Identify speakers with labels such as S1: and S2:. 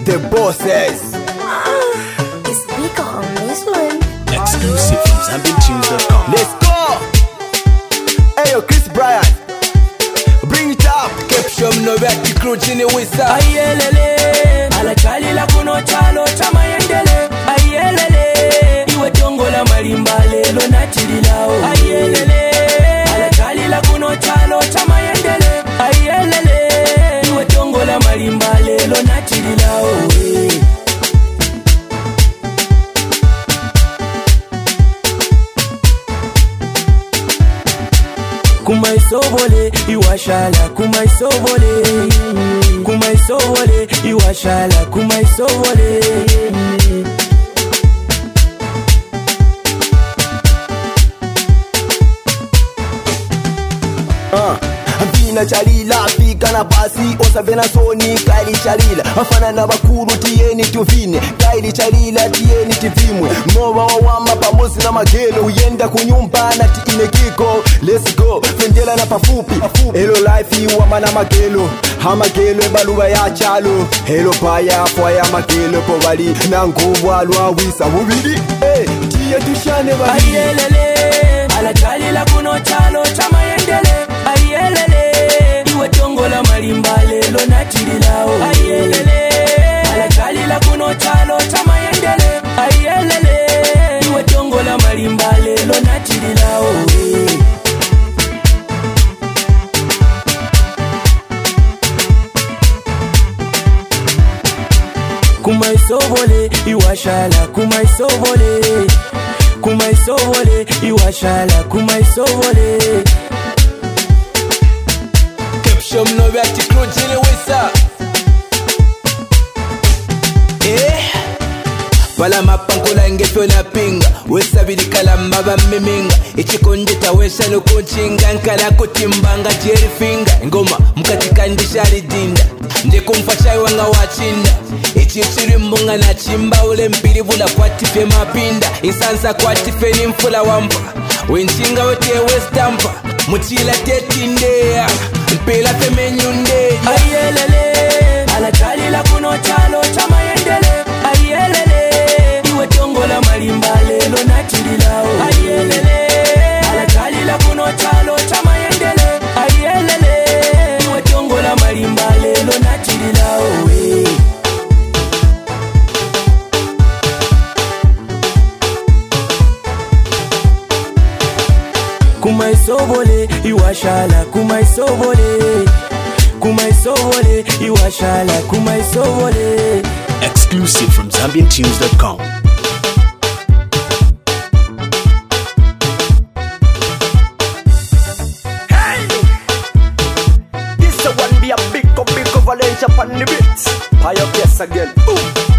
S1: the bosses.
S2: It's bigger on this one.
S3: Exclusive from ZambianTunes.com.
S1: Let's go. Hey yo, Chris Bryan, bring it up. Caption no vati crew chini wisa.
S4: Ayelele, alachali la kuno chalo chama yendele. Ayelele, iwe tongo la marimbale lo natili lao. Ayelele, alachali la kuno chalo chama yendele. Ayelele, iwe tongo la marimbale lo natili lao. Kumaisobole, iwashala, kumaisobole. Kumaisobole, iwashala, kumaisobole.
S1: Vina chalila, fika na basi, osa vena soni, kaili chalila. Afana na bakuru tieni tuvine, kaili chalila tieni tivimwe. Mova wawama pamosi na magelo, uyenda kunyumba na ti inekiko. Let's go, fendela na pafupi. Hello life iwama na magelo, hamagelo ebaluwa ya chalo. Hello paya fwa ya magelo, povali na nguvu alwa wisa mubili. Hey, tia tushane bali.
S4: Ayelele, alachalila kuno chalo chama yendele. Ayelele, iwe tongo la marimbale lo natili lao. Ayelele, alachalila kuno chalo chama yendele. Ayelele, iwe tongo la marimbale lo natili lao. Kumaisobole, iwashala, kumaisobole. Kumaisobole, iwashala, kumaisobole.
S1: Caption no vati crew chini wisa. Pala mapankula ngeto na pinga, wesa bidikala mbaba miminga. Ichikonjeta wesa nukunchinga, nkala kutimbanga jerry finger. Ngoma mkatika ndishari dinda, nje kumfachai wanga wachinda. Ichichiri mbunga na chimba, ule mpiri vula kwa tife mapinda. Insansa kwa tife ni mfula wampa, wenchinga wote westampa. Muchila tetindea, mpela feme nyunde.
S4: Ayelele, alachalila kuno chalo chama yendele. Ayelele, iwe tongo la marimbale lo natili lao. Ayelele, alachalila kuno chalo chama yendele. Ayelele, iwe tongo la marimbale lo natili lao. Kumaisobole, iwashala, kumaisobole. Kumaisobole, iwashala, kumaisobole.
S3: Exclusive from ZambianTunes.com.
S1: Hey! This one be a big Valencia on the beats. Fire yes again. Boom!